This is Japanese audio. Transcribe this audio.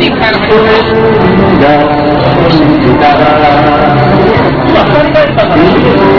に変えなきゃいけない。今2人帰ったから